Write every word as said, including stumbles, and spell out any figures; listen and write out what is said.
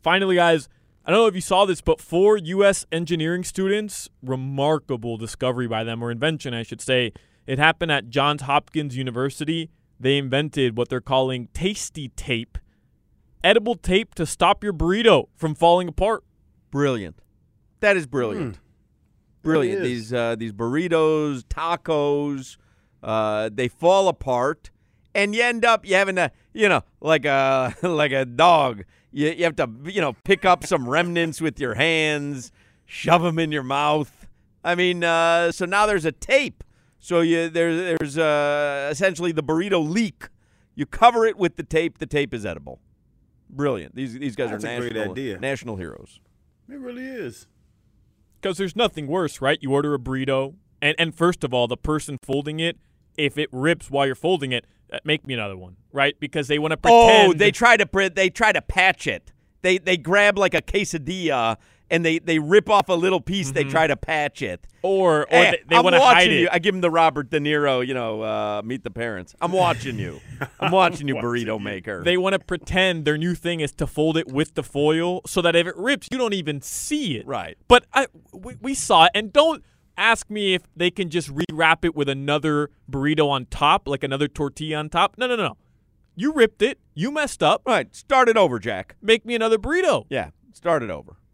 finally, guys, I don't know if you saw this, but four U S engineering students, remarkable discovery by them, or invention, I should say. It happened at Johns Hopkins University. They invented what they're calling Tasty Tape, edible tape to stop your burrito from falling apart. Brilliant. That is brilliant. Mm. Brilliant. Really These uh, these burritos, tacos, uh, they fall apart, and you end up you having to, you know, like a like a dog. You you have to, you know, pick up some remnants with your hands, shove them in your mouth. I mean, uh, so now there's a tape. So you there there's uh, essentially the burrito leak. You cover it with the tape. The tape is edible. Brilliant. These these guys That's are a great national idea. national heroes. It really is. Because there's nothing worse, right? You order a burrito, and, and first of all, the person folding it, if it rips while you're folding it, uh, make me another one, right? Because they want to pretend. Oh, they try to pre- they try to patch it. They they grab like a quesadilla and they, they rip off a little piece. Mm-hmm. They try to patch it. Or, or Hey, they, they I'm want to hide watching it. you. I give him the Robert De Niro, you know, uh, Meet the Parents. I'm watching you. I'm watching you, Watching burrito you. maker. They want to pretend their new thing is to fold it with the foil so that if it rips, you don't even see it. Right. But I, we, we saw it, and don't ask me if they can just rewrap it with another burrito on top, like another tortilla on top. No, no, no, no. You ripped it. You messed up. Right. Start it over, Jack. Make me another burrito. Yeah. Start it over.